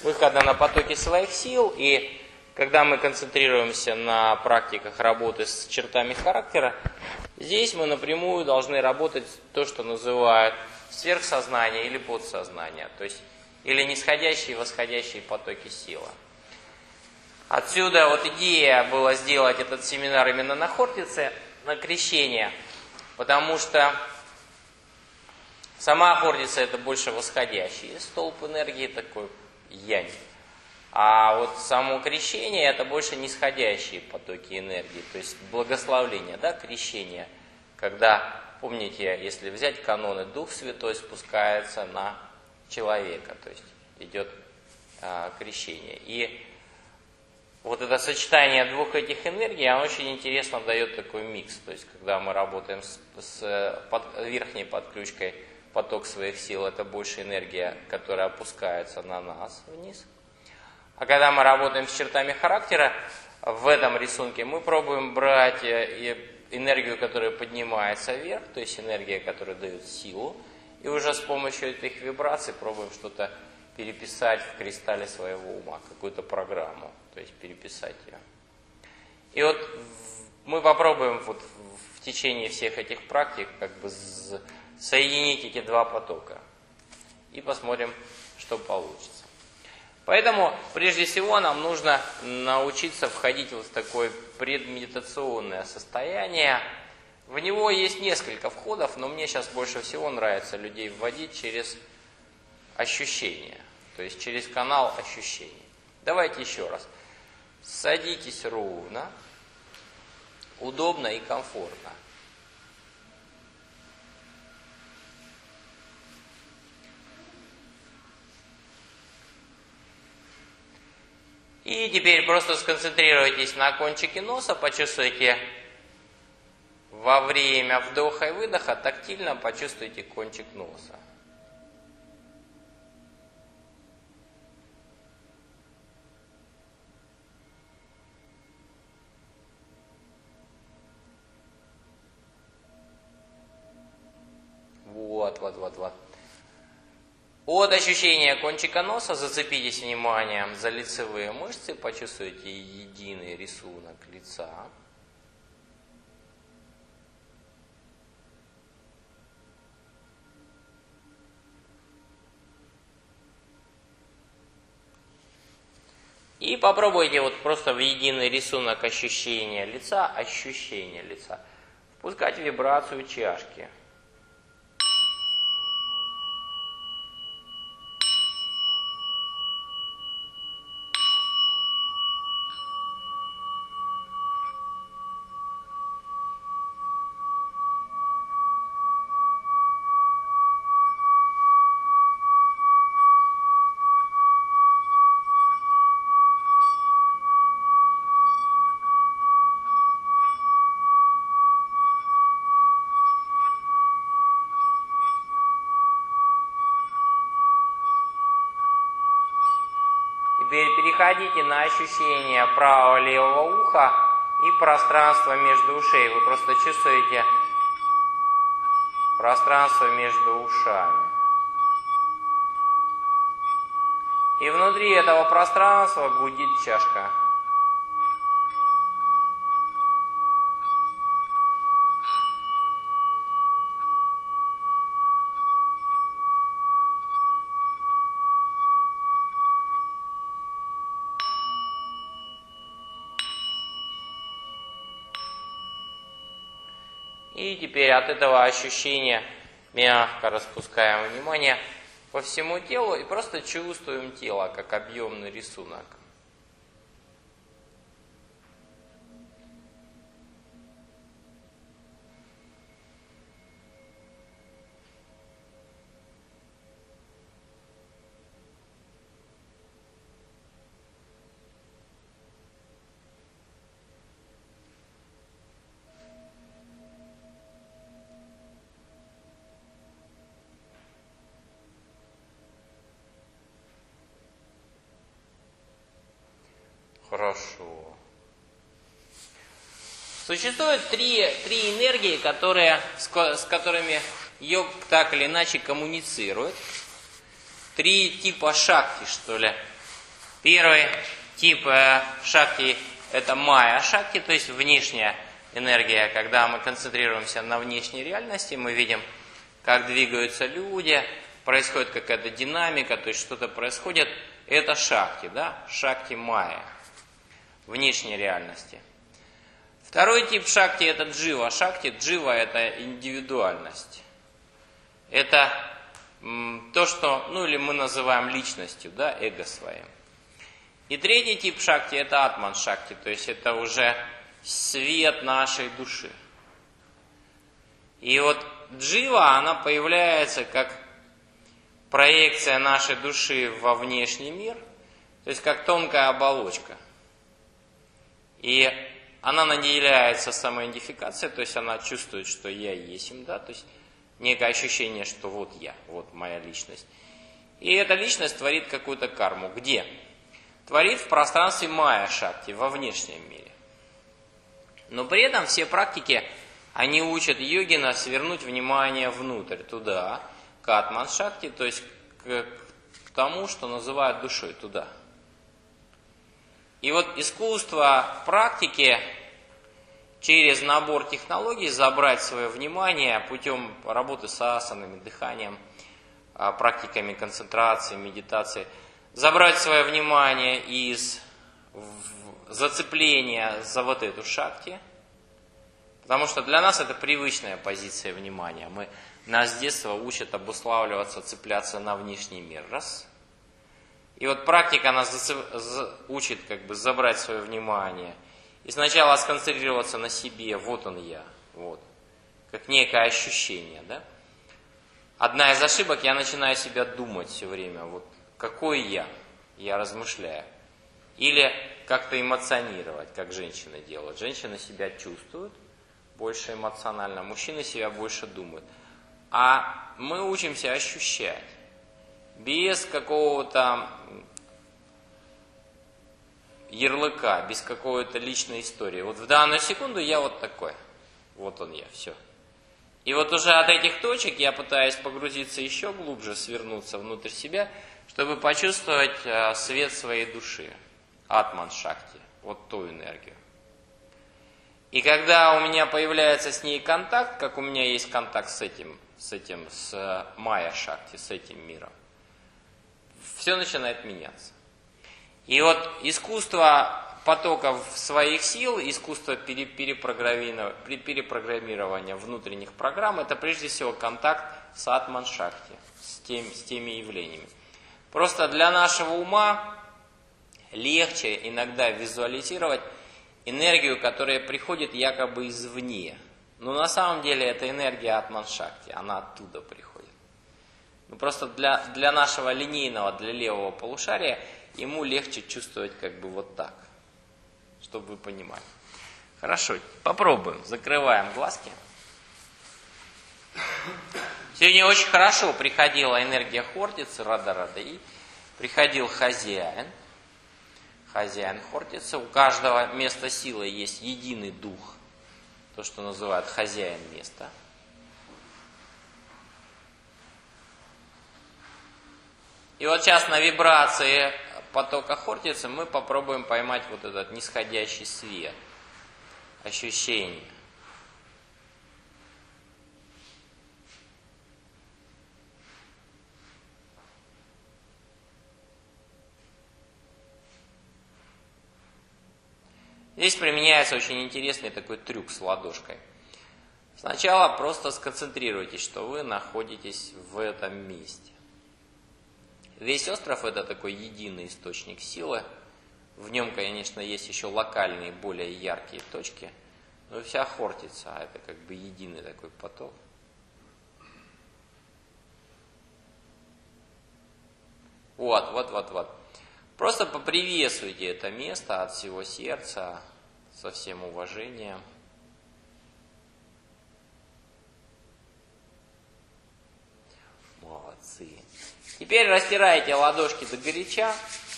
выхода на потоки своих сил. И когда мы концентрируемся на практиках работы с чертами характера, здесь мы напрямую должны работать то, что называют сверхсознание или подсознание, то есть или нисходящие и восходящие потоки силы. Отсюда вот идея была сделать этот семинар именно на Хортице, на крещение, потому что сама Хортица это больше восходящий столб энергии, такой янь. А вот само крещение это больше нисходящие потоки энергии, то есть благословление, да, крещение, когда, помните, если взять каноны, Дух Святой спускается на человека, то есть идет крещение. И вот это сочетание двух этих энергий, оно очень интересно дает такой микс. То есть, когда мы работаем с верхней подключкой поток своих сил, это больше энергия, которая опускается на нас вниз. А когда мы работаем с чертами характера, в этом рисунке мы пробуем брать энергию, которая поднимается вверх, то есть энергия, которая дает силу, и уже с помощью этих вибраций пробуем что-то переписать в кристалле своего ума, какую-то программу, то есть переписать ее. И вот мы попробуем вот в течение всех этих практик как бы соединить эти два потока и посмотрим, что получится. Поэтому прежде всего нам нужно научиться входить вот в такое предмедитационное состояние. В него есть несколько входов, но мне сейчас больше всего нравится людей вводить через ощущения, то есть через канал ощущений. Давайте еще раз. Садитесь ровно, удобно и комфортно. И теперь просто сконцентрируйтесь на кончике носа, почувствуйте во время вдоха и выдоха, тактильно почувствуйте кончик носа. Вот. От ощущения кончика носа зацепитесь вниманием за лицевые мышцы, почувствуйте единый рисунок лица. И попробуйте вот просто в единый рисунок ощущения лица, впускать вибрацию чашки. Теперь переходите на ощущение правого левого уха и пространство между ушей. Вы просто чувствуете пространство между ушами. И внутри этого пространства гудит чашка. И теперь от этого ощущения мягко распускаем внимание по всему телу и просто чувствуем тело как объемный рисунок. Хорошо. Существует три энергии, с которыми йог так или иначе коммуницирует. Три типа шакти, что ли. Первый тип шакти – это майя шакти, то есть внешняя энергия. Когда мы концентрируемся на внешней реальности, мы видим, как двигаются люди, происходит какая-то динамика, то есть что-то происходит. Это шакти, да? Шакти майя, внешней реальности. Второй тип шакти – это джива шакти. Джива – это индивидуальность. Это то, что, или мы называем личностью, да, эго своим. И третий тип шакти – это атман шакти, то есть это уже свет нашей души. И вот джива, она появляется как проекция нашей души во внешний мир, то есть как тонкая оболочка. И она наделяется самоидентификацией, то есть она чувствует, что я есть, да, то есть некое ощущение, что вот я, вот моя личность. И эта личность творит какую-то карму. Где? Творит в пространстве майя шакти, во внешнем мире. Но при этом все практики, они учат йогина свернуть внимание внутрь, туда, к атман шакти, то есть к тому, что называют душой, туда. И вот искусство практики через набор технологий забрать свое внимание путем работы с асанами, дыханием, практиками концентрации, медитации, забрать свое внимание из зацепления за вот эту шакти, потому что для нас это привычная позиция внимания. Нас с детства учат обуславливаться, цепляться на внешний мир. Раз. И вот практика нас учит забрать свое внимание и сначала сконцентрироваться на себе, вот он я, вот, как некое ощущение, да. Одна из ошибок, я начинаю себя думать все время, вот, какой я размышляю. Или как-то эмоционировать, как женщины делают. Женщины себя чувствуют больше эмоционально, мужчины себя больше думают. А мы учимся ощущать, без какого-то ярлыка, без какой-то личной истории. Вот в данную секунду я вот такой. Вот он я, все. И вот уже от этих точек я пытаюсь погрузиться еще глубже, свернуться внутрь себя, чтобы почувствовать свет своей души, атман шакти, вот ту энергию. И когда у меня появляется с ней контакт, как у меня есть контакт с майя шакти, с этим миром, все начинает меняться. И вот искусство потоков своих сил, искусство перепрограммирования внутренних программ, это прежде всего контакт с атман шакти, с теми явлениями. Просто для нашего ума легче иногда визуализировать энергию, которая приходит якобы извне. Но на самом деле это энергия атман шакти, она оттуда приходит. Просто для нашего линейного, для левого полушария ему легче чувствовать вот так, чтобы вы понимали. Хорошо, попробуем. Закрываем глазки. Сегодня очень хорошо приходила энергия Хортицы, Рада-Рада-И. Приходил хозяин Хортицы. У каждого места силы есть единый дух, то, что называют хозяин места. И вот сейчас на вибрации потока Хортицы мы попробуем поймать вот этот нисходящий свет, ощущение. Здесь применяется очень интересный такой трюк с ладошкой. Сначала просто сконцентрируйтесь, что вы находитесь в этом месте. Весь остров – это такой единый источник силы. В нем, конечно, есть еще локальные, более яркие точки. Но вся Хортица – это единый такой поток. Вот. Просто поприветствуйте это место от всего сердца, со всем уважением. Молодцы. Теперь растирайте ладошки до горяча.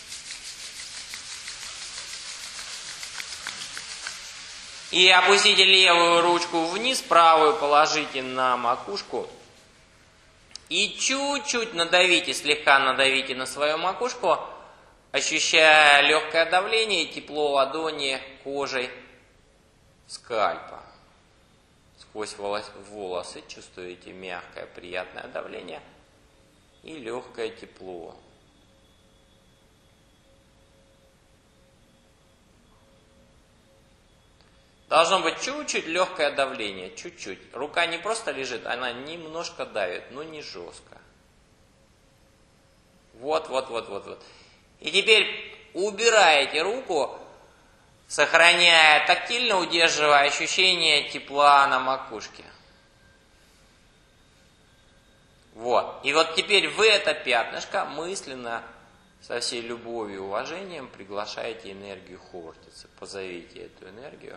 И опустите левую ручку вниз, правую положите на макушку. И чуть-чуть надавите, слегка надавите на свою макушку. ощущая легкое давление и тепло ладони кожей скальпа. Сквозь волосы чувствуете мягкое, приятное давление и легкое тепло. Должно быть чуть-чуть легкое давление, чуть-чуть. Рука не просто лежит, она немножко давит, но не жестко. Вот. И теперь убираете руку, сохраняя тактильно, удерживая ощущение тепла на макушке. Вот. И вот теперь в это пятнышко мысленно, со всей любовью и уважением приглашаете энергию Хортицы. Позовите эту энергию.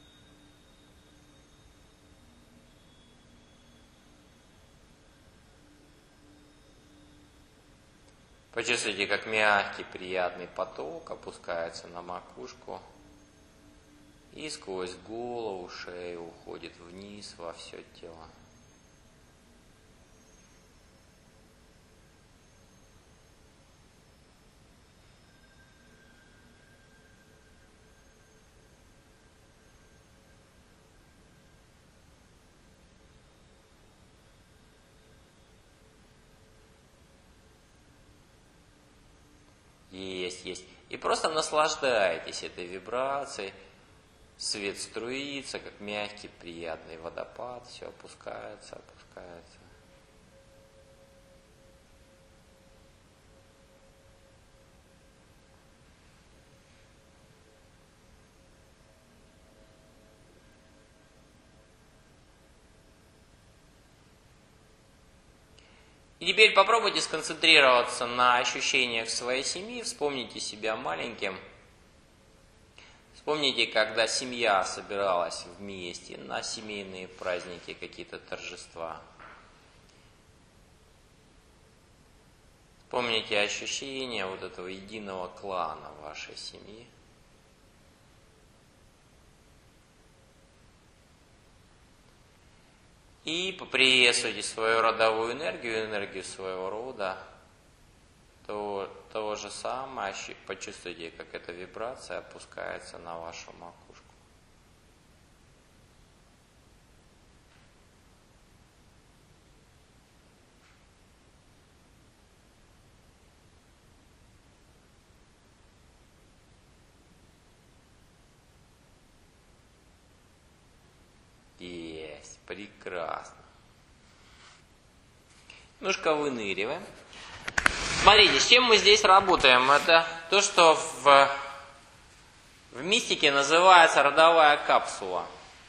Почувствуйте, как мягкий, приятный поток опускается на макушку и сквозь голову, шею уходит вниз во все тело. Есть. И просто наслаждайтесь этой вибрацией. Свет струится, как мягкий, приятный водопад. Все опускается. И теперь попробуйте сконцентрироваться на ощущениях своей семьи, вспомните себя маленьким. Вспомните, когда семья собиралась вместе на семейные праздники, какие-то торжества. Вспомните ощущения вот этого единого клана вашей семьи. И поприветствуйте свою родовую энергию, энергию своего рода. То же самое, почувствуйте, как эта вибрация опускается на вашу макушку. Есть, прекрасно. Немножко выныриваем. Смотрите, с чем мы здесь работаем? Это то, что в мистике называется родовая капсула.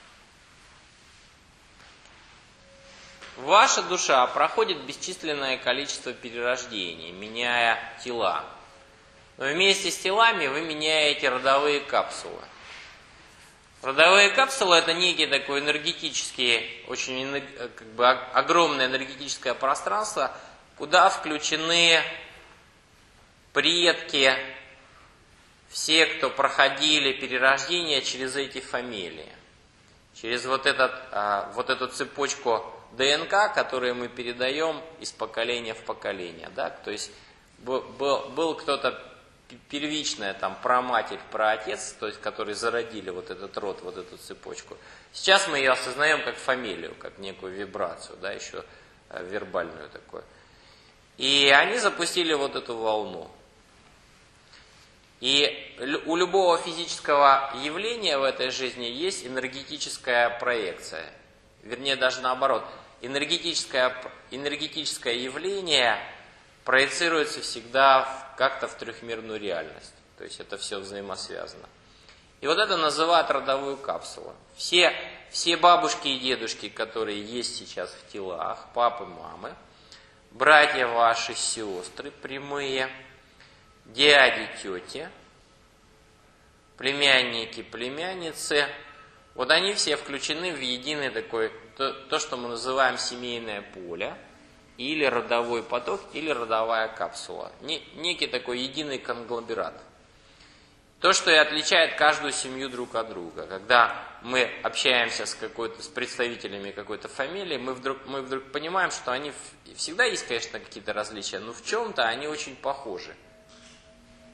Ваша душа проходит бесчисленное количество перерождений, меняя тела. Но вместе с телами вы меняете родовые капсулы. Родовые капсулы – это некий такой энергетический, очень огромное энергетическое пространство, куда включены предки, все, кто проходили перерождение через эти фамилии, через вот эту цепочку ДНК, которую мы передаем из поколения в поколение. Да? То есть был кто-то первичная там праматерь, праотец, то есть которые зародили вот этот род, вот эту цепочку. Сейчас мы ее осознаем как фамилию, как некую вибрацию, да, еще вербальную такую. И они запустили вот эту волну. И у любого физического явления в этой жизни есть энергетическая проекция. Вернее, даже наоборот. Энергетическое явление проецируется всегда как-то в трехмерную реальность. То есть это все взаимосвязано. И вот это называют родовую капсулу. Все бабушки и дедушки, которые есть сейчас в телах, папы, мамы, братья ваши, сестры прямые, дяди, тети, племянники, племянницы, вот они все включены в единый такой, то, что мы называем семейное поле, или родовой поток, или родовая капсула. Некий такой единый конгломерат. То, что и отличает каждую семью друг от друга. Когда мы общаемся с представителями какой-то фамилии, мы вдруг понимаем, что они всегда есть, конечно, какие-то различия, но в чем-то они очень похожи.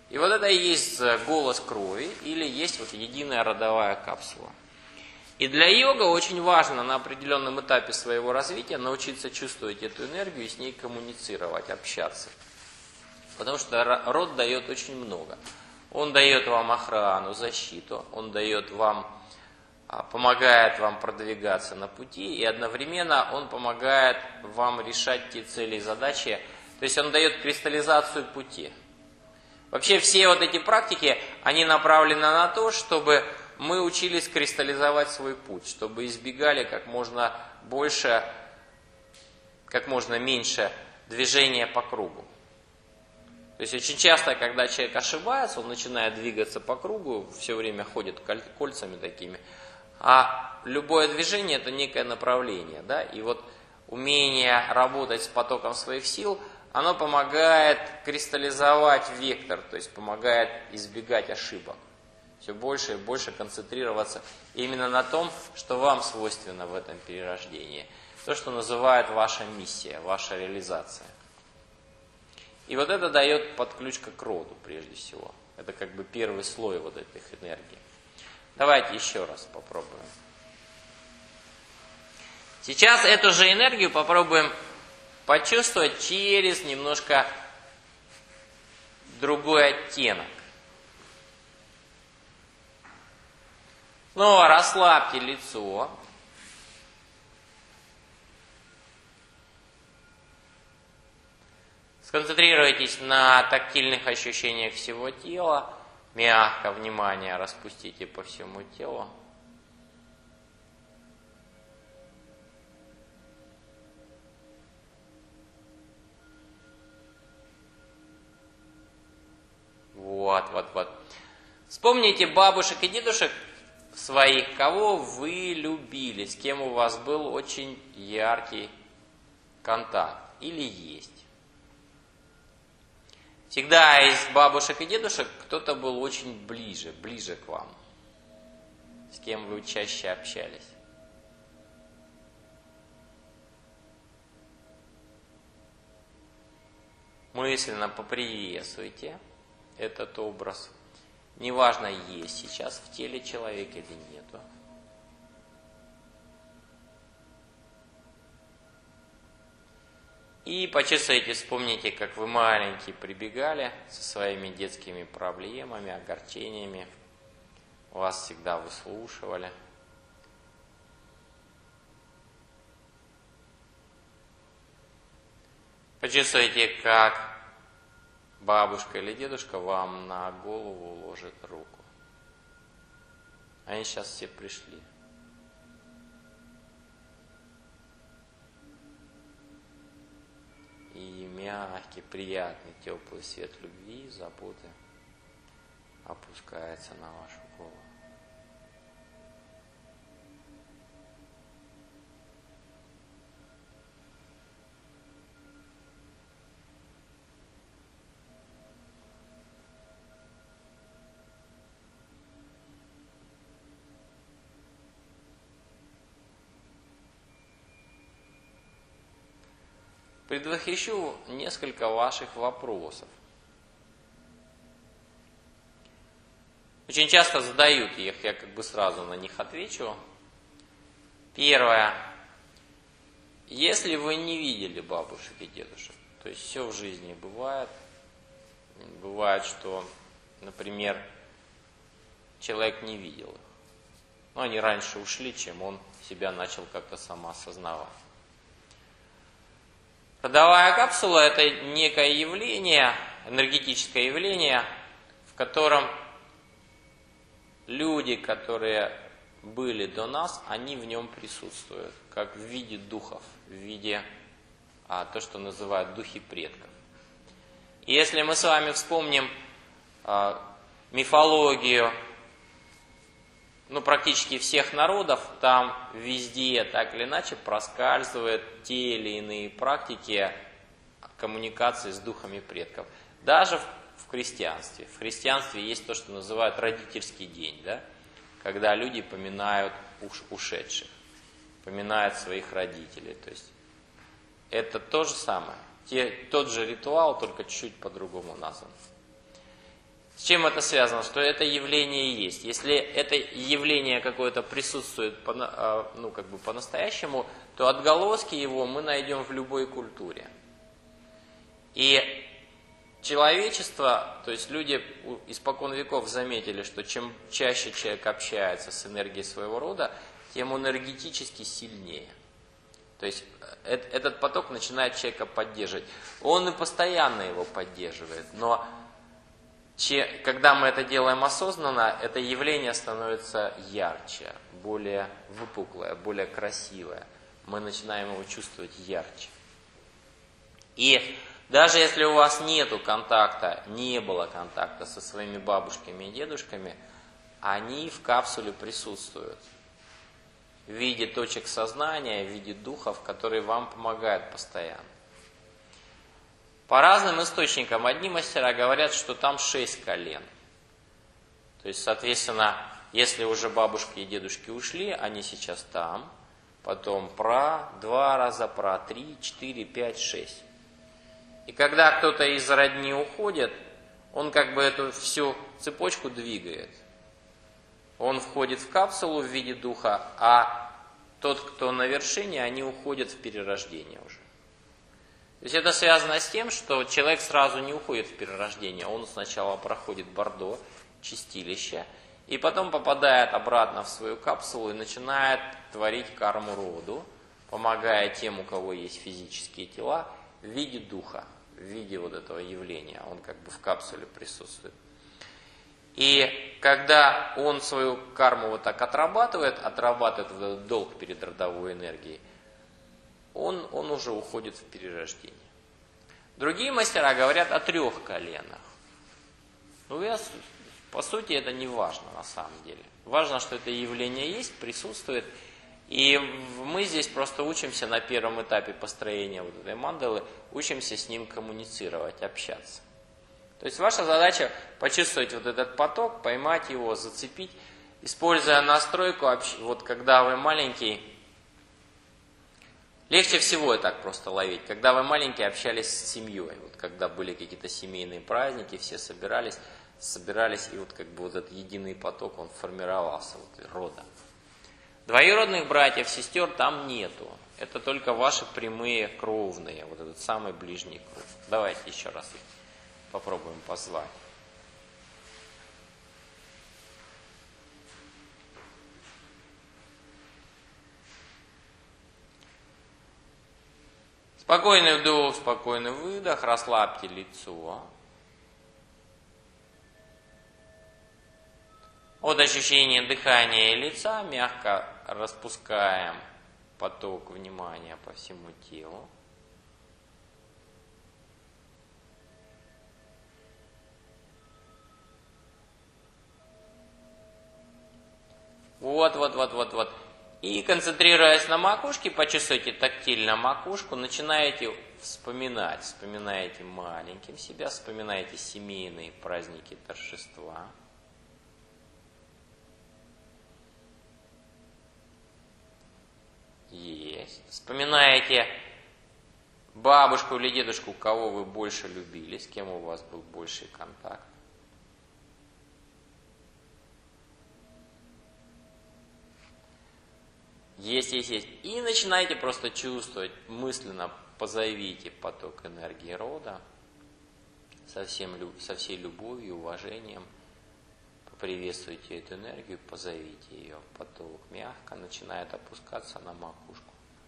И вот это и есть голос крови, или есть вот единая родовая капсула. И для йога очень важно на определенном этапе своего развития научиться чувствовать эту энергию и с ней коммуницировать, общаться. Потому что род дает очень много. Он дает вам охрану, защиту, он дает вам, помогает вам продвигаться на пути, и одновременно он помогает вам решать те цели и задачи. То есть он дает кристаллизацию пути. Вообще все вот эти практики, они направлены на то, чтобы мы учились кристаллизовать свой путь, чтобы избегали как можно больше, как можно меньше движения по кругу. То есть очень часто, когда человек ошибается, он начинает двигаться по кругу, все время ходит кольцами такими, а любое движение – это некое направление. Да? И вот умение работать с потоком своих сил, оно помогает кристаллизовать вектор, то есть помогает избегать ошибок. Все больше и больше концентрироваться именно на том, что вам свойственно в этом перерождении. То, что называют ваша миссия, ваша реализация. И вот это дает подключка к роду, прежде всего. Это как бы первый слой вот этих энергий. Давайте еще раз попробуем. Сейчас эту же энергию попробуем почувствовать через немножко другой оттенок. Снова расслабьте лицо. Сконцентрируйтесь на тактильных ощущениях всего тела. Мягко внимание распустите по всему телу. Вот. Вспомните бабушек и дедушек своих, кого вы любили, с кем у вас был очень яркий контакт или есть. Всегда из бабушек и дедушек кто-то был очень ближе к вам, с кем вы чаще общались. Мысленно поприветствуйте этот образ. Неважно, есть сейчас в теле человека или нету. И почувствуйте, вспомните, как вы маленькие прибегали со своими детскими проблемами, огорчениями. Вас всегда выслушивали. Почувствуйте, как бабушка или дедушка вам на голову ложит руку. Они сейчас все пришли. И мягкий, приятный, теплый свет любви, заботы опускается на вашу голову. Предвосхищу несколько ваших вопросов. Очень часто задают их, я как бы сразу на них отвечу. Первое. Если вы не видели бабушек и дедушек, то есть все в жизни бывает. Бывает, что, например, человек не видел их. Но они раньше ушли, чем он себя начал как-то самоосознавать. Родовая капсула – это некое явление, энергетическое явление, в котором люди, которые были до нас, они в нем присутствуют, как в виде духов, в виде то, что называют духи предков. И если мы с вами вспомним мифологию, практически всех народов, там везде так или иначе проскальзывают те или иные практики коммуникации с духами предков. Даже в христианстве. В христианстве есть то, что называют родительский день, да? Когда люди поминают ушедших, поминают своих родителей. То есть это то же самое. Тот же ритуал, только чуть-чуть по-другому назван. С чем это связано? Что это явление есть. Если это явление какое-то присутствует ну, как бы по-настоящему, то отголоски его мы найдем в любой культуре. И человечество, то есть люди испокон веков заметили, что чем чаще человек общается с энергией своего рода, тем он энергетически сильнее. То есть этот поток начинает человека поддерживать. Он и постоянно его поддерживает, но когда мы это делаем осознанно, это явление становится ярче, более выпуклое, более красивое. Мы начинаем его чувствовать ярче. И даже если у вас нету контакта, не было контакта со своими бабушками и дедушками, они в капсуле присутствуют в виде точек сознания, в виде духов, которые вам помогают постоянно. По разным источникам одни мастера говорят, что там 6 колен. То есть, соответственно, если уже бабушки и дедушки ушли, они сейчас там, потом 2 раза 3, 4, 5, 6. И когда кто-то из родни уходит, он как бы эту всю цепочку двигает. Он входит в капсулу в виде духа, а тот, кто на вершине, они уходят в перерождение уже. То есть это связано с тем, что человек сразу не уходит в перерождение. Он сначала проходит бордо, чистилище, и потом попадает обратно в свою капсулу и начинает творить карму роду, помогая тем, у кого есть физические тела, в виде духа, в виде вот этого явления. Он как бы в капсуле присутствует. И когда он свою карму вот так отрабатывает этот долг перед родовой энергией, он уже уходит в перерождение. Другие мастера говорят о 3 коленах. Ну, по сути, это не важно на самом деле. Важно, что это явление есть, присутствует. И мы здесь просто учимся на первом этапе построения вот этой мандалы, учимся с ним коммуницировать, общаться. То есть ваша задача почувствовать вот этот поток, поймать его, зацепить, используя настройку, вот когда вы маленький. Легче всего так просто ловить, когда вы маленькие общались с семьей, вот когда были какие-то семейные праздники, все собирались, и вот как бы вот этот единый поток, он формировался, вот рода. Двоюродных братьев, сестер там нету, это только ваши прямые кровные, вот этот самый ближний круг. Давайте еще раз их попробуем позвать. Спокойный вдох, спокойный выдох, расслабьте лицо. От ощущения дыхания лица мягко распускаем поток внимания по всему телу. Вот. И концентрируясь на макушке, почувствуйте тактильно макушку, начинаете вспоминаете маленьким себя, вспоминаете семейные праздники, торжества. Есть. Вспоминаете бабушку или дедушку, кого вы больше любили, с кем у вас был больший контакт. Есть. И начинайте просто чувствовать, мысленно позовите поток энергии рода со всей любовью и уважением. Поприветствуйте эту энергию, позовите ее. Поток мягко начинает опускаться на макушку.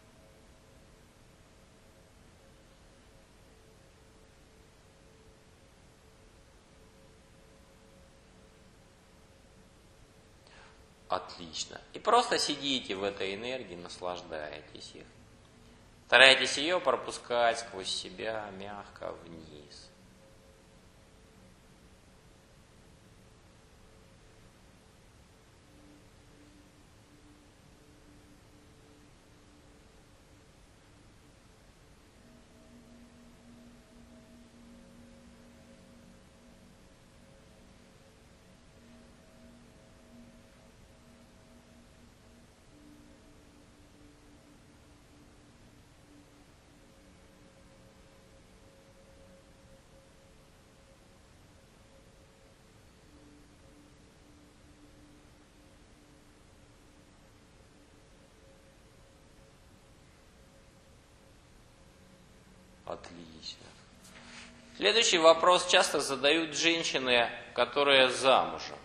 Отлично. И просто сидите в этой энергии, наслаждаетесь их. Старайтесь ее пропускать сквозь себя мягко вниз. Отлично. Следующий вопрос часто задают женщины, которые замужем.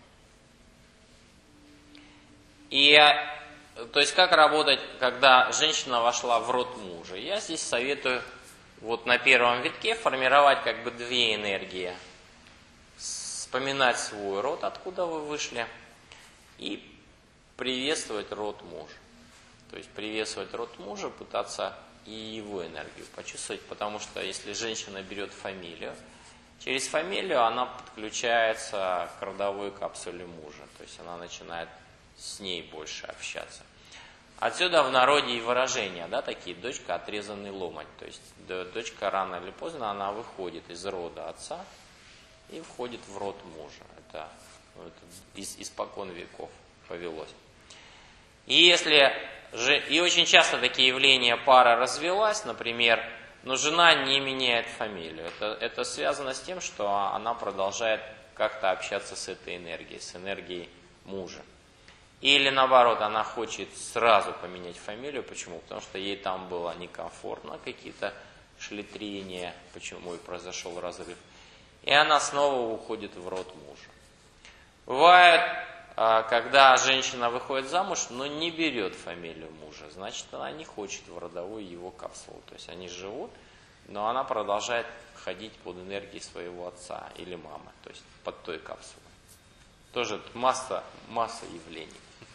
То есть, как работать, когда женщина вошла в род мужа? Я здесь советую вот на первом витке формировать как бы две энергии. Вспоминать свой род, откуда вы вышли, и приветствовать род мужа. То есть приветствовать род мужа, пытаться и его энергию почувствовать, потому что если женщина берет фамилию, через фамилию она подключается к родовой капсуле мужа, то есть она начинает с ней больше общаться. Отсюда в народе и выражения, да, такие: дочка отрезанный ломоть, то есть дочка рано или поздно она выходит из рода отца и входит в род мужа. Это испокон веков повелось. И очень часто такие явления: пара развелась, например, но жена не меняет фамилию. Это связано с тем, что она продолжает как-то общаться с этой энергией, с энергией мужа. Или наоборот, она хочет сразу поменять фамилию. Почему? Потому что ей там было некомфортно, какие-то шли трения, почему и произошел разрыв. И она снова уходит в род мужа. Бывает, когда женщина выходит замуж, но не берет фамилию мужа, значит, она не хочет в родовую его капсулу. То есть они живут, но она продолжает ходить под энергией своего отца или мамы, то есть под той капсулой. Тоже масса явлений.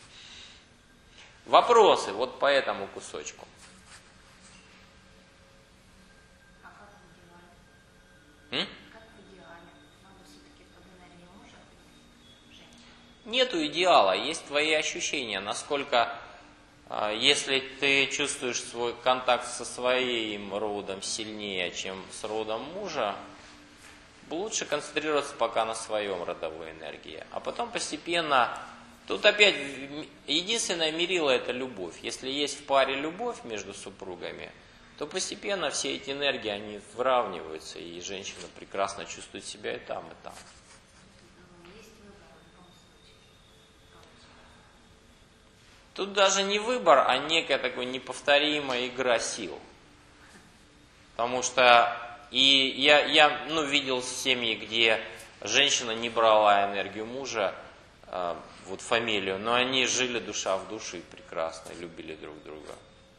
Вопросы вот по этому кусочку. А как в идеале? Как в идеале? Надо все-таки под энергией мужа женщины. Нету идеала, есть твои ощущения, насколько, если ты чувствуешь свой контакт со своим родом сильнее, чем с родом мужа, лучше концентрироваться пока на своем родовой энергии, а потом постепенно. Тут опять единственное мерило — это любовь. Если есть в паре любовь между супругами, то постепенно все эти энергии, они выравниваются, и женщина прекрасно чувствует себя и там, и там. Есть выбор в любом случае. Тут даже не выбор, а некая такая неповторимая игра сил. Потому что я видел семьи, где женщина не брала энергию мужа, вот фамилию, но они жили душа в душу и прекрасно, любили друг друга.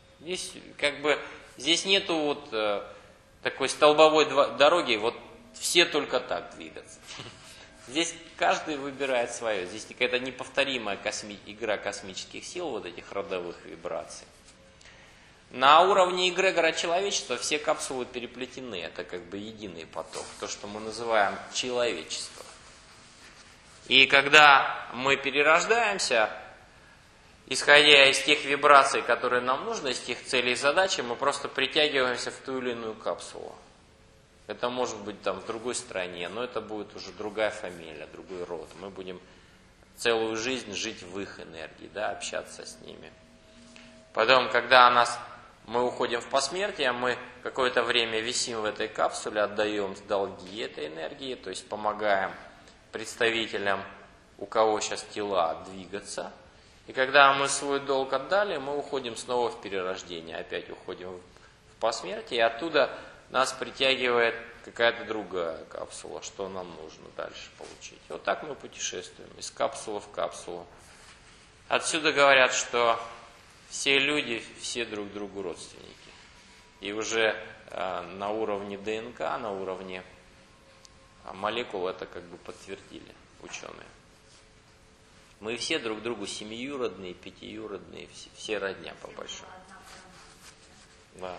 Здесь нету вот такой столбовой дороги, вот все только так двигаться. Здесь каждый выбирает свое. Здесь какая-то неповторимая игра космических сил, вот этих родовых вибраций. На уровне эгрегора человечества все капсулы переплетены. Это как бы единый поток. То, что мы называем человечество. И когда мы перерождаемся, исходя из тех вибраций, которые нам нужны, из тех целей и задач, мы просто притягиваемся в ту или иную капсулу. Это может быть там в другой стране, но это будет уже другая фамилия, другой род. Мы будем целую жизнь жить в их энергии, да, общаться с ними. Потом, когда мы уходим в посмертие, мы какое-то время висим в этой капсуле, отдаем долги этой энергии, то есть помогаем представителям, у кого сейчас тела, двигаться. И когда мы свой долг отдали, мы уходим снова в перерождение, опять уходим в посмертие, и оттуда нас притягивает какая-то другая капсула, что нам нужно дальше получить. Вот так мы путешествуем из капсулы в капсулу. Отсюда говорят, что все люди, все друг другу родственники. И уже на уровне ДНК, на уровне молекул это как бы подтвердили ученые. Мы все друг другу семиюродные, пятиюродные, все родня по большому. Да.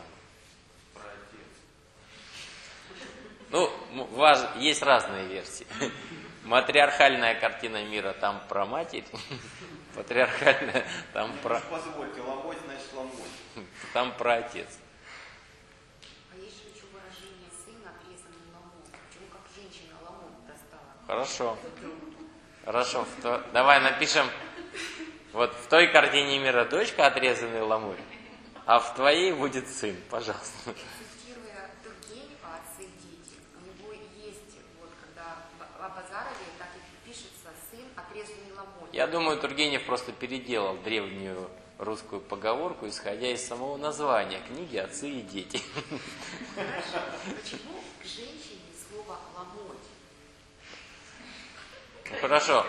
Ну, есть разные версии. Матриархальная картина мира там про матерь, патриархальная там про... Позвольте, ломоть, значит ломоть. Там про отец. А есть еще выражение сын отрезанный ломоть. Почему как женщина ломоть достала? Хорошо. Давай напишем, вот в той картине мира дочка отрезанный ломоть, а в твоей будет сын, пожалуйста. Цитируя Тургенева «Отцы и дети», у него есть, вот когда в Базарове так и пишется сын отрезанный ломоть. Я думаю, Тургенев просто переделал древнюю русскую поговорку, исходя из самого названия книги «Отцы и дети». Хорошо. Почему к женщине слово «ломоть»? Хорошо,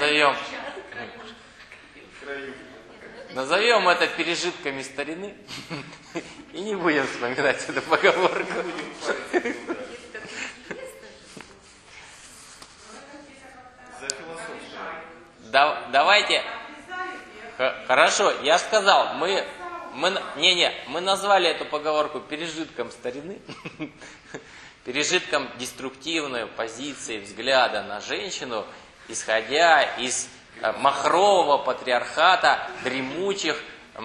назовем это пережитками старины и не будем вспоминать эту поговорку. Давайте. Хорошо, я сказал, мы назвали эту поговорку пережитком старины, пережитком деструктивной позиции взгляда на женщину, исходя из махрового патриархата дремучих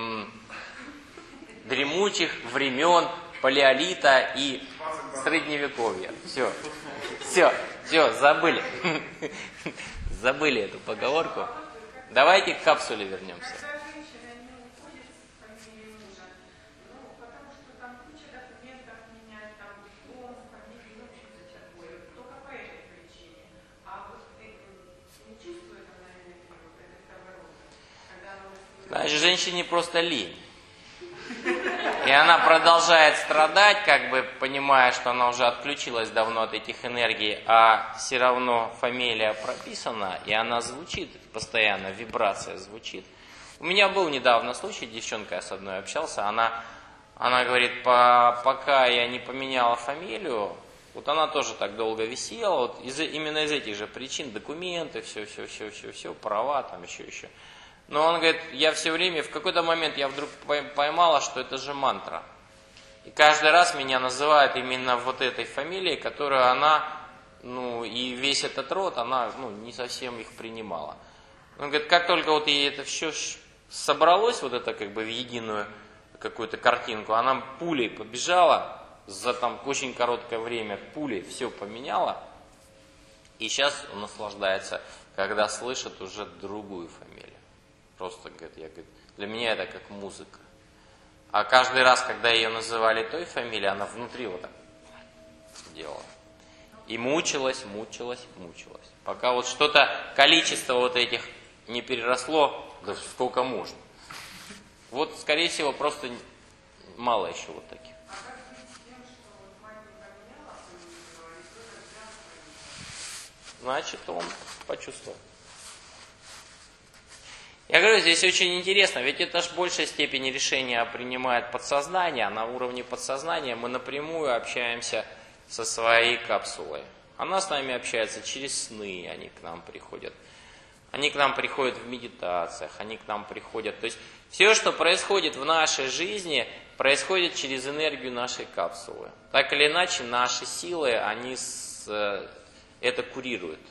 времен палеолита и средневековья. Все, забыли. Забыли эту поговорку. Давайте к капсуле вернемся. Значит, женщине просто лень. И она продолжает страдать, как бы понимая, что она уже отключилась давно от этих энергий, а все равно фамилия прописана, и она звучит постоянно, вибрация звучит. У меня был недавно случай, девчонка, я с одной общался, она говорит, пока я не поменяла фамилию, вот она тоже так долго висела, вот именно из этих же причин, документы, все, права, там еще. Но он говорит, я все время, в какой-то момент я вдруг поймала, что это же мантра. И каждый раз меня называют именно вот этой фамилией, которую она, и весь этот род, она, не совсем их принимала. Он говорит, как только вот ей это все собралось, вот это как бы в единую какую-то картинку, она пулей побежала, за там очень короткое время пулей все поменяла, и сейчас он наслаждается, когда слышит уже другую фамилию. Просто, говорит, для меня это как музыка. А каждый раз, когда ее называли той фамилией, она внутри вот так делала. И мучилась. Пока вот что-то, количество вот этих не переросло, да сколько можно. Вот, скорее всего, просто мало еще вот таких. Значит, он почувствовал. Я говорю, здесь очень интересно, ведь это же в большей степени решение принимает подсознание, а на уровне подсознания мы напрямую общаемся со своей капсулой. Она с нами общается через сны, они к нам приходят. Они к нам приходят в медитациях, они к нам приходят. То есть все, что происходит в нашей жизни, происходит через энергию нашей капсулы. Так или иначе, наши силы, они это курируют.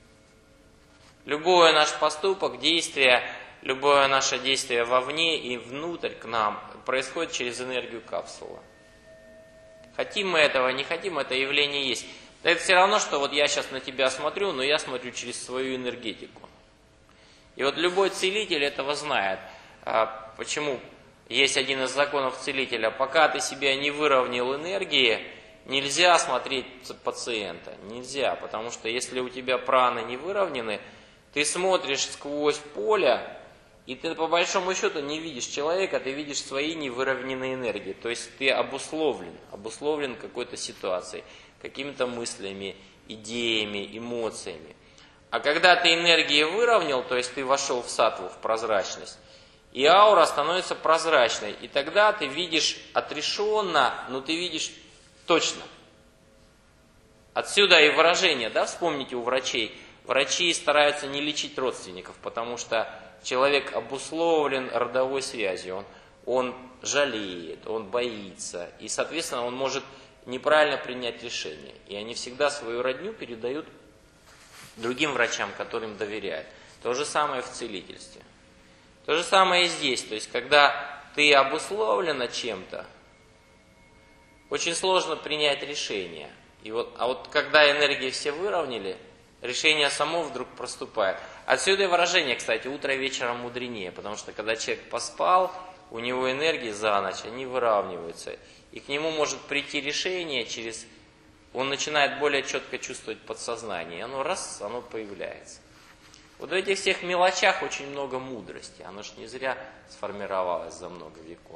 Любой наш поступок, действие, любое наше действие вовне и внутрь к нам происходит через энергию капсулы. Хотим мы этого, не хотим, это явление есть. Это все равно, что вот я сейчас на тебя смотрю, но я смотрю через свою энергетику. И вот любой целитель этого знает. Почему? Есть один из законов целителя. Пока ты себя не выровнял энергии, нельзя смотреть пациента. Нельзя, потому что если у тебя праны не выровнены, ты смотришь сквозь поле, и ты по большому счету не видишь человека, ты видишь свои невыровненные энергии. То есть ты обусловлен какой-то ситуацией, какими-то мыслями, идеями, эмоциями. А когда ты энергии выровнял, то есть ты вошел в саттву, в прозрачность, и аура становится прозрачной, и тогда ты видишь отрешенно, но ты видишь точно. Отсюда и выражение, вспомните у врачей. Врачи стараются не лечить родственников, потому что человек обусловлен родовой связью, он жалеет, он боится, и, соответственно, он может неправильно принять решение. И они всегда свою родню передают другим врачам, которым доверяют. То же самое в целительстве. То же самое и здесь. То есть, когда ты обусловлена чем-то, очень сложно принять решение. А вот когда энергии все выровняли, решение само вдруг проступает. Отсюда и выражение, кстати, утро вечером мудренее, потому что когда человек поспал, у него энергии за ночь, они выравниваются. И к нему может прийти решение он начинает более четко чувствовать подсознание, и оно появляется. Вот в этих всех мелочах очень много мудрости. Оно ж не зря сформировалось за много веков.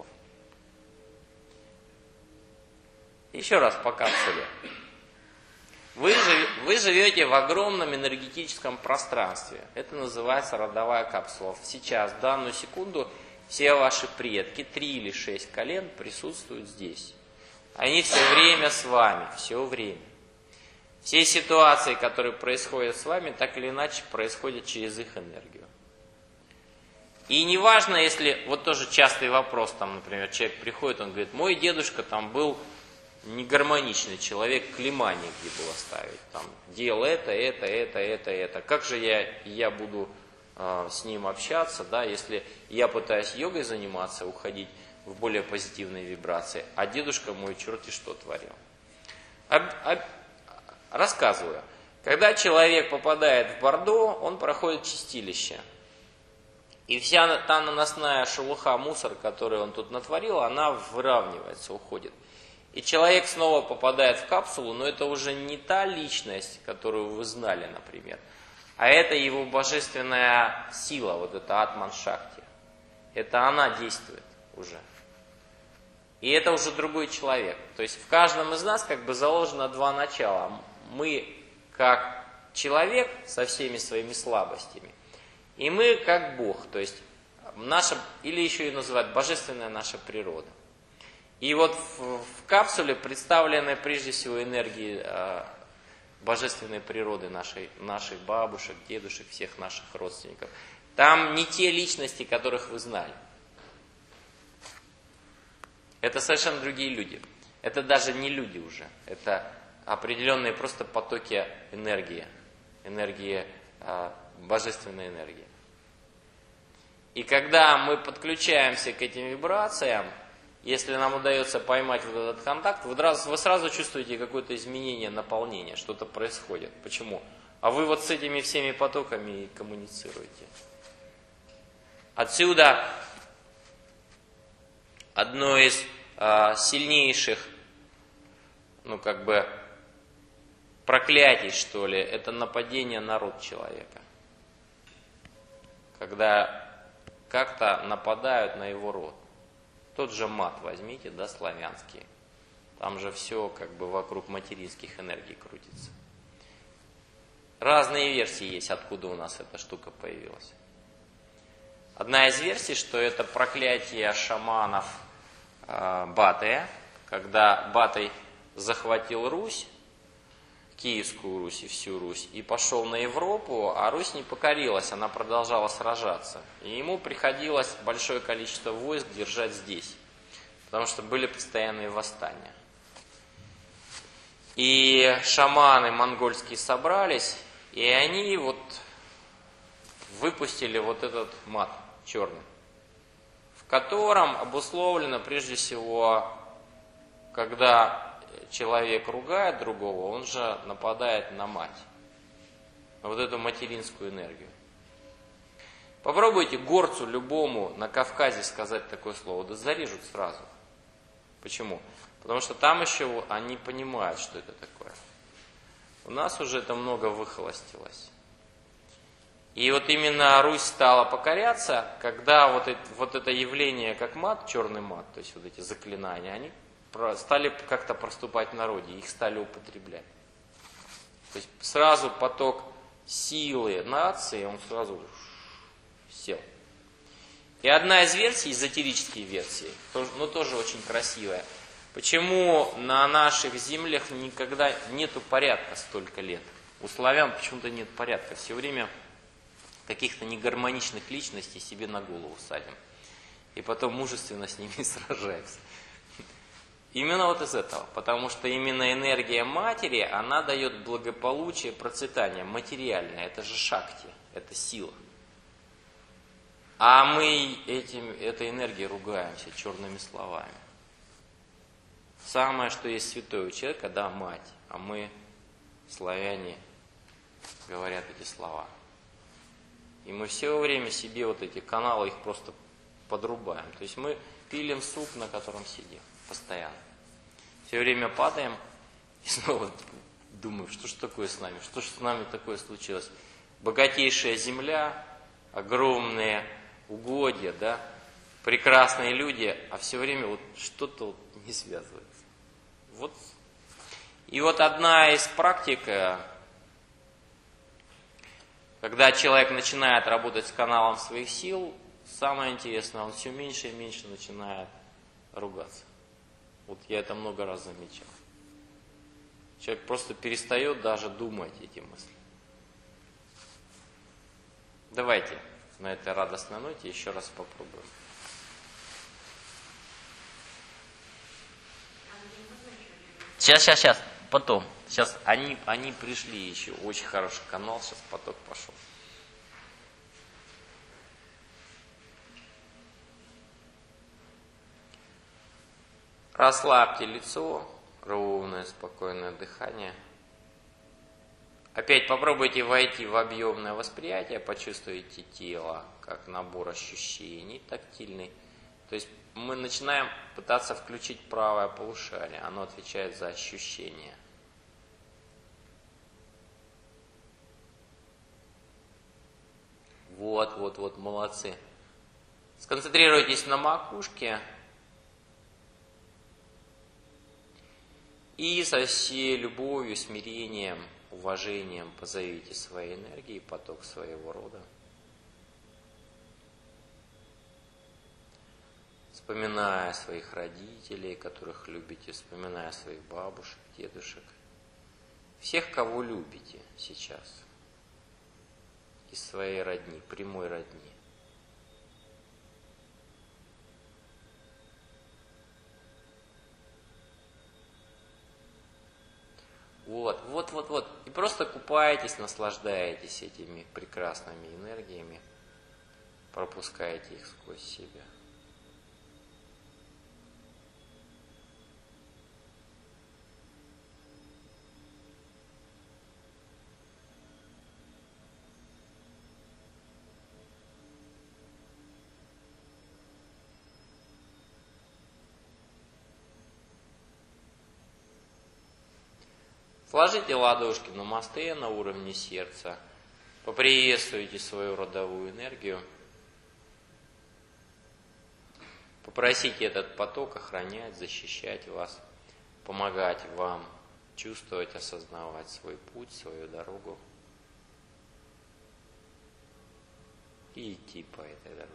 Еще раз по капсуле. Вы живете в огромном энергетическом пространстве. Это называется родовая капсула. Сейчас, в данную секунду, все ваши предки, 3 или 6 колен, присутствуют здесь. Они все время с вами, все время. Все ситуации, которые происходят с вами, так или иначе происходят через их энергию. И неважно, если, вот тоже частый вопрос, там, например, человек приходит, он говорит, мой дедушка там был негармоничный человек, клейма негде было ставить, там, делал это. Как же я буду с ним общаться, да, если я пытаюсь йогой заниматься, уходить в более позитивные вибрации, а дедушка мой черти что творил. Рассказываю. Когда человек попадает в Бордо, он проходит чистилище. И вся та наносная шелуха, мусор, который он тут натворил, она выравнивается, уходит. И человек снова попадает в капсулу, но это уже не та личность, которую вы знали, например, а это его божественная сила, вот эта Атман-Шакти. Это она действует уже. И это уже другой человек. То есть в каждом из нас как бы заложено два начала. Мы как человек со всеми своими слабостями, и мы как Бог, то есть наша, или еще и называют божественная наша природа. И вот в капсуле представлены прежде всего энергии божественной природы наших бабушек, дедушек, всех наших родственников. Там не те личности, которых вы знали. Это совершенно другие люди. Это даже не люди уже. Это определенные просто потоки энергии. Божественной энергии. И когда мы подключаемся к этим вибрациям, если нам удается поймать вот этот контакт, вы сразу чувствуете какое-то изменение наполнения, что-то происходит. Почему? А вы вот с этими всеми потоками и коммуницируете. Отсюда одно из сильнейших, проклятий, что ли, это нападение на род человека. Когда как-то нападают на его род. Тот же мат возьмите, да, славянский. Там же все как бы вокруг материнских энергий крутится. Разные версии есть, откуда у нас эта штука появилась. Одна из версий, что это проклятие шаманов Батыя, когда Батый захватил Русь, Киевскую Русь и всю Русь, и пошел на Европу, а Русь не покорилась, она продолжала сражаться. И ему приходилось большое количество войск держать здесь, потому что были постоянные восстания. И шаманы монгольские собрались, и они вот выпустили вот этот мат черный, в котором обусловлено прежде всего, когда человек ругает другого, он же нападает на мать, на вот эту материнскую энергию. Попробуйте горцу любому на Кавказе сказать такое слово, да зарежут сразу. Почему? Потому что там еще они понимают, что это такое. У нас уже это много выхолостилось. И вот именно Русь стала покоряться, когда вот это явление как мат, черный мат, то есть вот эти заклинания, они стали как-то проступать в народе, их стали употреблять. То есть сразу поток силы нации, он сразу сел. И одна из версий, эзотерические версии, но тоже очень красивая. Почему на наших землях никогда нету порядка столько лет? У славян почему-то нет порядка. Все время каких-то негармоничных личностей себе на голову садим. И потом мужественно с ними сражаемся. Именно вот из этого, потому что именно энергия матери, она дает благополучие, процветание материальное, это же шакти, это сила. А мы этой энергией ругаемся черными словами. Самое, что есть святое у человека, да, мать, а мы, славяне, говорят эти слова. И мы все время себе вот эти каналы, их просто подрубаем. То есть мы пилим сук, на котором сидим. Постоянно. Все время падаем и снова думаем, что же такое с нами, что же с нами такое случилось. богатейшая земля, огромные угодья, да, прекрасные люди, а все время вот что-то вот не связывается. Вот. И вот одна из практик, когда человек начинает работать с каналом своих сил, самое интересное, он все меньше и меньше начинает ругаться. Вот я это много раз замечал. Человек просто перестает даже думать эти мысли. Давайте на этой радостной ноте еще раз попробуем. Сейчас, потом. Сейчас они пришли еще. Очень хороший канал, сейчас поток пошел. Расслабьте лицо, ровное, спокойное дыхание. Опять попробуйте войти в объемное восприятие, почувствуйте тело, как набор ощущений тактильный. То есть мы начинаем пытаться включить правое полушарие, оно отвечает за ощущения. Вот, молодцы. Сконцентрируйтесь на макушке. И со всей любовью, смирением, уважением позовите своей энергии, поток своего рода. Вспоминая своих родителей, которых любите, вспоминая своих бабушек, дедушек, всех, кого любите сейчас, из своей родни, прямой родни. Вот. И просто купаетесь, наслаждаетесь этими прекрасными энергиями, пропускаете их сквозь себя. Сложите ладошки на мосты на уровне сердца, поприветствуйте свою родовую энергию, попросите этот поток охранять, защищать вас, помогать вам чувствовать, осознавать свой путь, свою дорогу и идти по этой дороге.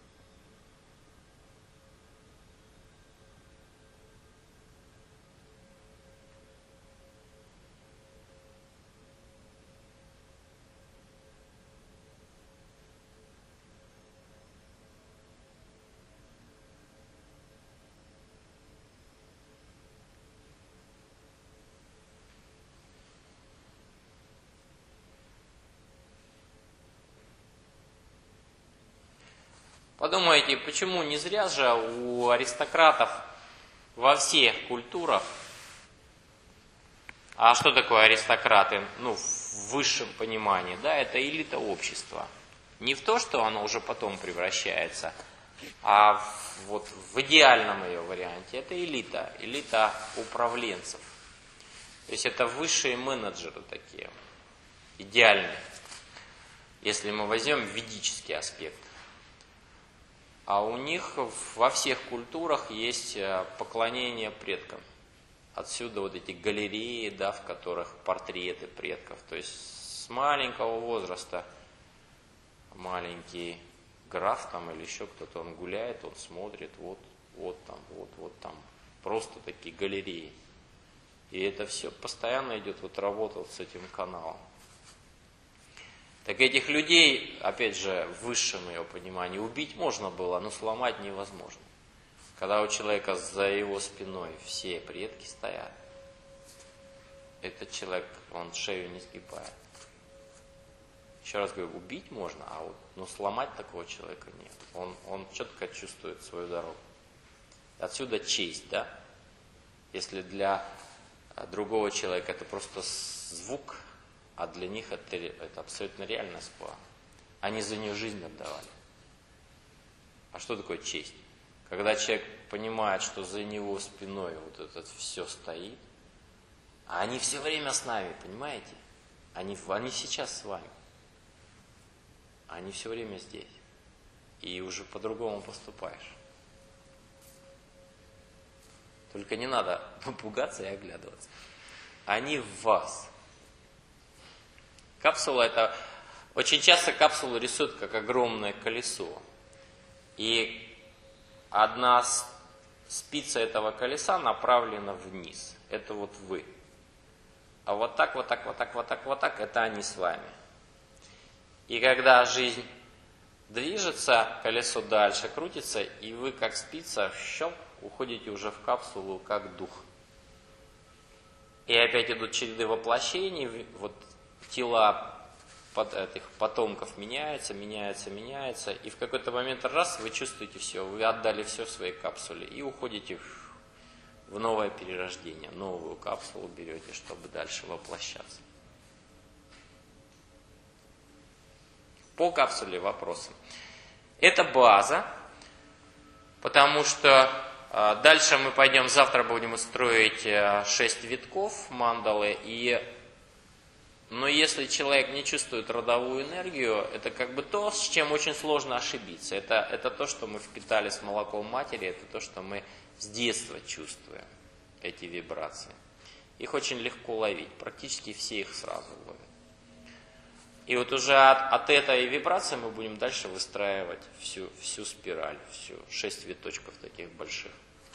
Подумайте, почему не зря же у аристократов во всех культурах, а что такое аристократы, в высшем понимании, да, это элита общества. Не в то, что оно уже потом превращается, а вот в идеальном ее варианте, это элита управленцев. То есть это высшие менеджеры такие, идеальные, если мы возьмем ведический аспект. А у них во всех культурах есть поклонение предкам. Отсюда вот эти галереи, да, в которых портреты предков. То есть с маленького возраста маленький граф там или еще кто-то, он гуляет, он смотрит, вот там. Просто такие галереи. И это все постоянно идет, работа с этим каналом. Так этих людей, опять же, в высшем ее понимании, убить можно было, но сломать невозможно. Когда у человека за его спиной все предки стоят, этот человек, он шею не сгибает. Еще раз говорю, убить можно, а сломать такого человека нет. Он четко чувствует свою дорогу. Отсюда честь, да? Если для другого человека это просто звук, а для них это абсолютно реальность была. Они за нее жизнь отдавали. А что такое честь? Когда человек понимает, что за него спиной вот это все стоит, а они все время с нами, понимаете? Они сейчас с вами. они все время здесь. И уже по-другому поступаешь. Только не надо пугаться и оглядываться. Они в вас. Капсула это... Очень часто капсулу рисуют как огромное колесо. И одна спица этого колеса направлена вниз. Это вот вы. А вот так, вот так, вот так, вот так, вот так, это они с вами. И когда жизнь движется, колесо дальше крутится, и вы как спица, щелк, уходите уже в капсулу как дух. И опять идут череды воплощений, вот тела этих потомков меняются, и в какой-то момент раз вы чувствуете все, вы отдали все в своей капсуле и уходите в новое перерождение, новую капсулу берете, чтобы дальше воплощаться. По капсуле вопросы. Это база, потому что дальше мы пойдем, завтра будем строить 6 витков мандалы, но если человек не чувствует родовую энергию, это как бы то, с чем очень сложно ошибиться. Это то, что мы впитали с молоком матери, это то, что мы с детства чувствуем, эти вибрации. Их очень легко ловить, практически все их сразу ловят. И вот уже от этой вибрации мы будем дальше выстраивать всю спираль, 6 виточков таких больших.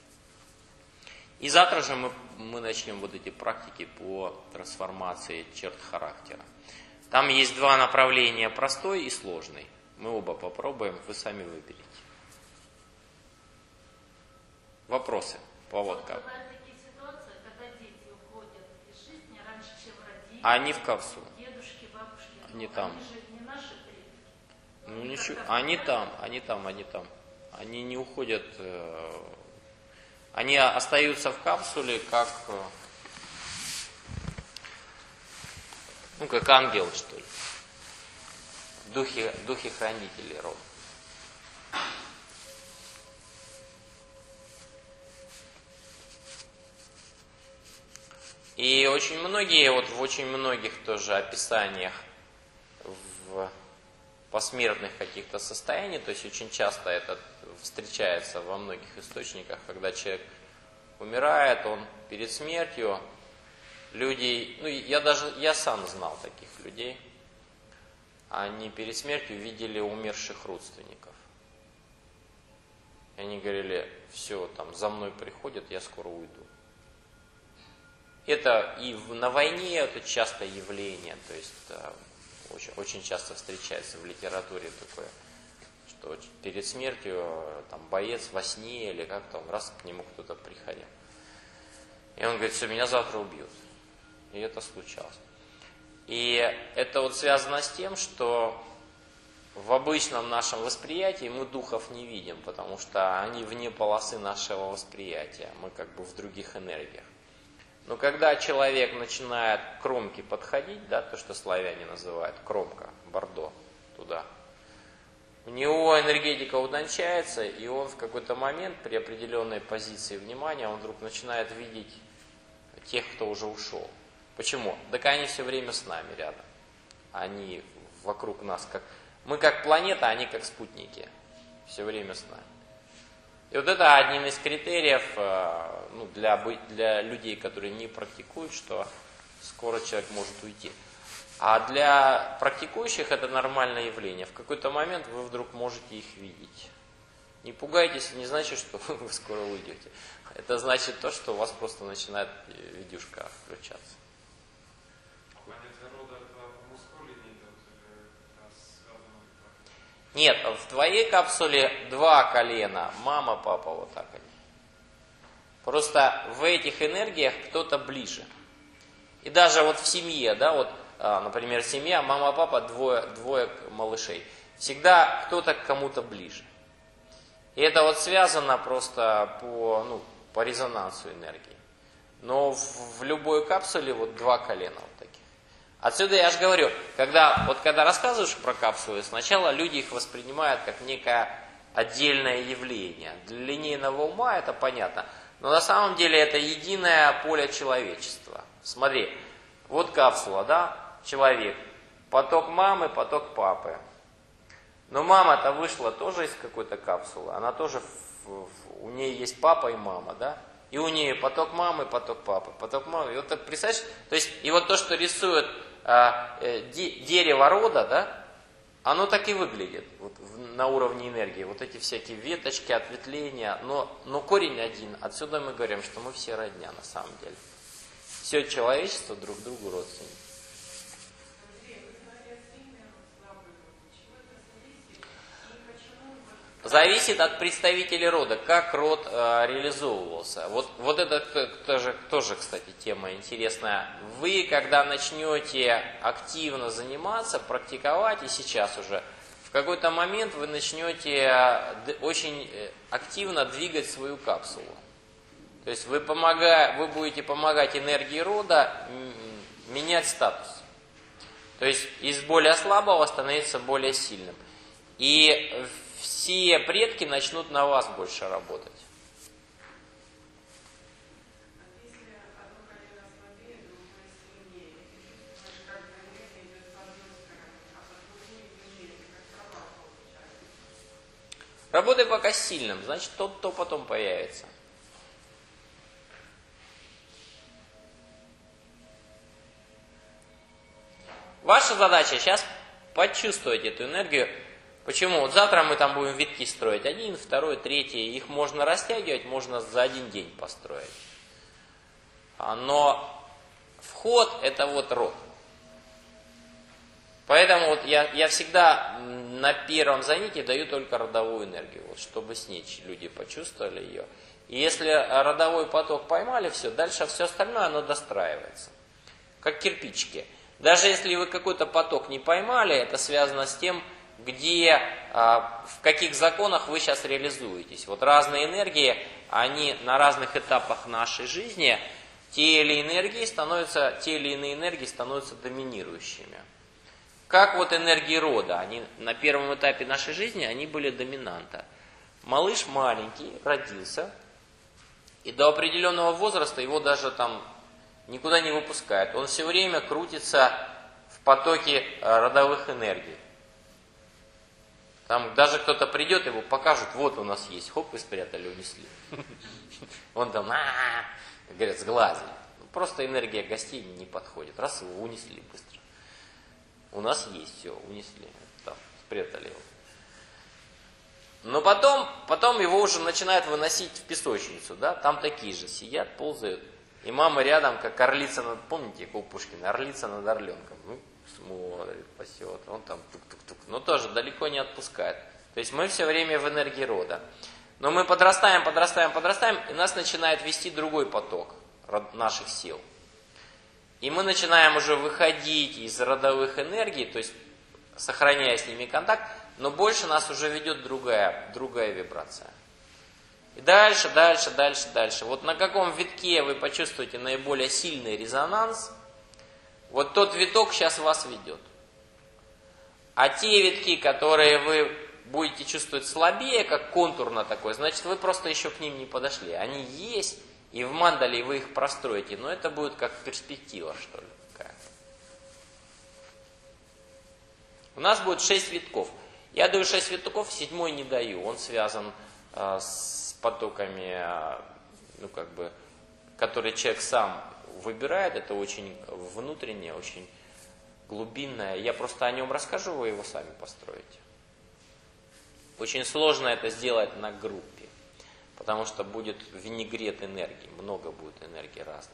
И завтра же мы начнем вот эти практики по трансформации черт характера. Там есть 2 направления, простой и сложный. Мы оба попробуем, вы сами выберете. Вопросы по водкам. Бывают такие ситуации, когда дети уходят из жизни раньше, чем родители. Они в капсуле. Дедушки, бабушки. Они там. Они же не наши предки. Ну ничего, они там. Они не уходят, они остаются в капсуле как ангелы, что ли. Духи хранителей рода. И очень многие, вот в очень многих тоже описаниях в посмертных каких-то состояниях, то есть очень часто это встречается во многих источниках, когда человек умирает, он перед смертью, люди, я сам знал таких людей, они перед смертью видели умерших родственников. И они говорили, все, там, за мной приходят, я скоро уйду. Это и на войне это частое явление, то есть очень часто встречается в литературе такое, что перед смертью там, боец во сне или как там, раз к нему кто-то приходил. И он говорит, все, меня завтра убьют. И это случалось. И это вот связано с тем, что в обычном нашем восприятии мы духов не видим, потому что они вне полосы нашего восприятия, мы как бы в других энергиях. Но когда человек начинает к кромке подходить, да, то, что славяне называют кромка, бордо, туда, у него энергетика утончается, и он в какой-то момент при определенной позиции внимания, он вдруг начинает видеть тех, кто уже ушел. Почему? Так они все время с нами рядом. Они вокруг нас, мы как планета, они как спутники. Все время с нами. И вот это один из критериев для людей, которые не практикуют, что скоро человек может уйти. А для практикующих это нормальное явление. В какой-то момент вы вдруг можете их видеть. Не пугайтесь, не значит, что вы скоро уйдете. Это значит то, что у вас просто начинает видюшка включаться. Нет, в твоей капсуле 2 колена, мама, папа, вот так они. Просто в этих энергиях кто-то ближе. И даже вот в семье, да, вот, например, семья, мама, папа, двое малышей. Всегда кто-то к кому-то ближе. И это вот связано просто по резонансу энергии. Но в любой капсуле вот 2 колена вот таких. Отсюда я же говорю, когда рассказываешь про капсулы, сначала люди их воспринимают как некое отдельное явление. Для линейного ума это понятно. Но на самом деле это единое поле человечества. Смотри, вот капсула, да, человек. Поток мамы, поток папы. Но мама-то вышла тоже из какой-то капсулы, она тоже, у нее есть папа и мама, да? И у нее поток мамы, поток папы, поток мамы. И вот так, представляешь, то есть, и вот то, что рисует дерево рода, да, оно так и выглядит вот, на уровне энергии. Вот эти всякие веточки, ответвления, но корень один. Отсюда мы говорим, что мы все родня на самом деле. Все человечество друг другу родственники. Зависит от представителей рода, как род реализовывался. Вот это тоже, кстати, тема интересная. Вы, когда начнете активно заниматься, практиковать, и сейчас уже, в какой-то момент вы начнете очень активно двигать свою капсулу. То есть вы будете помогать энергии рода менять статус. То есть из более слабого становиться более сильным. И все предки начнут на вас больше работать. Работай пока с сильным, значит тот, кто потом появится. Ваша задача сейчас почувствовать эту энергию. Почему? Вот завтра мы там будем витки строить. 1, 2, 3. Их можно растягивать, можно за один день построить. Но вход это вот род. Поэтому вот я всегда на первом занятии даю только родовую энергию, вот, чтобы снечь, люди почувствовали ее. И если родовой поток поймали, все, дальше все остальное оно достраивается. Как кирпичики. Даже если вы какой-то поток не поймали, это связано с тем, где, в каких законах вы сейчас реализуетесь. Вот разные энергии, они на разных этапах нашей жизни, те или иные энергии становятся доминирующими. Как вот энергии рода, они на первом этапе нашей жизни, они были доминанта. Малыш маленький, родился, и до определенного возраста его даже там никуда не выпускают. Он все время крутится в потоке родовых энергий. Там даже кто-то придет, его покажут, вот у нас есть, хоп, и спрятали, унесли. Он там, говорят, сглазили. Просто энергия гостей не подходит. Раз его унесли быстро. У нас есть, все, унесли. Там, спрятали его. Но потом его уже начинают выносить в песочницу, да, там такие же сидят, ползают. И мама рядом, как орлица над, помните, как у Пушкина, орлица над орленком. Ну, смотрит, пасет, он там тук-тук-тук. Но тоже далеко не отпускает. То есть мы все время в энергии рода. Но мы подрастаем, и нас начинает вести другой поток наших сил. И мы начинаем уже выходить из родовых энергий, то есть сохраняя с ними контакт, но больше нас уже ведет другая вибрация. И дальше. Вот на каком витке вы почувствуете наиболее сильный резонанс, вот тот виток сейчас вас ведет. А те витки, которые вы будете чувствовать слабее, как контурно такое, значит вы просто еще к ним не подошли. Они есть, и в мандале вы их простроите, но это будет как перспектива, что ли, какая-то. У нас будет 6 витков. Я даю 6 витков, 7-й не даю. Он связан с потоками, которые человек сам выбирает. Это очень внутреннее, очень глубинное. Я просто о нем расскажу, вы его сами построите. Очень сложно это сделать на группе, потому что будет винегрет энергии, много будет энергии разных.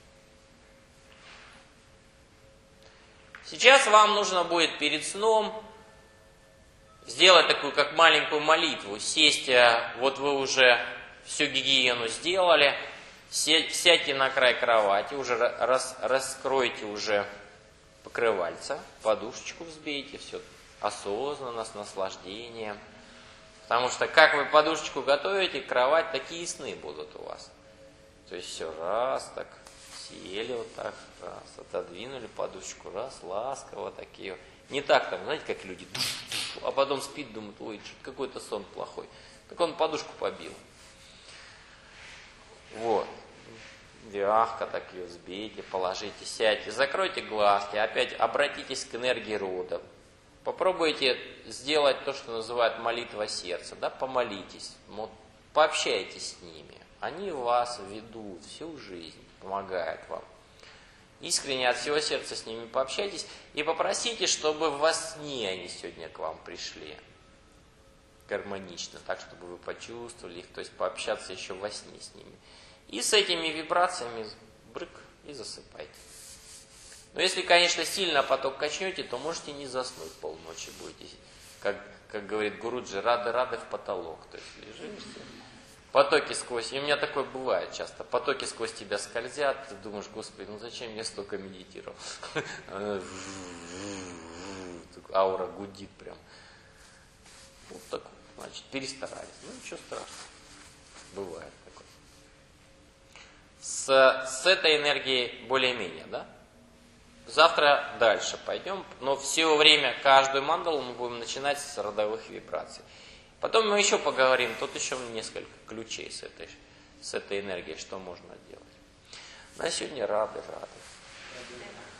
Сейчас вам нужно будет перед сном сделать такую, как маленькую молитву, сесть, вот вы уже всю гигиену сделали, сядьте на край кровати, уже раскройте уже покрывальца, подушечку взбейте, все осознанно, с наслаждением. Потому что как вы подушечку готовите, кровать, такие сны будут у вас. То есть все раз, так сели вот так, раз, отодвинули подушечку, раз, ласково такие. Не так там, знаете, как люди, а потом спит, думают, ой, какой-то сон плохой. Так он подушку побил. Вот. Мягко так ее взбейте, положите, сядьте, закройте глазки, опять обратитесь к энергии рода. Попробуйте сделать то, что называют молитва сердца, да, помолитесь, вот, пообщайтесь с ними. Они вас ведут всю жизнь, помогают вам. Искренне от всего сердца с ними пообщайтесь и попросите, чтобы во сне они сегодня к вам пришли. Гармонично, так, чтобы вы почувствовали их, то есть пообщаться еще во сне с ними. И с этими вибрациями брык и засыпайте. Но если, конечно, сильно поток качнете, то можете не заснуть полночи, будете, как говорит Гуруджи, рады в потолок. То есть лежишь, потоки сквозь, и у меня такое бывает часто, потоки сквозь тебя скользят, ты думаешь, Господи, ну зачем я столько медитировал? Аура гудит прям. Вот так, значит, перестарались. Ну, ничего страшного. Бывает такое. С этой энергией более-менее, да? Завтра дальше пойдем, но все время, каждую мандалу мы будем начинать с родовых вибраций. Потом мы еще поговорим, тут еще несколько ключей с этой энергией, что можно делать. На сегодня рады.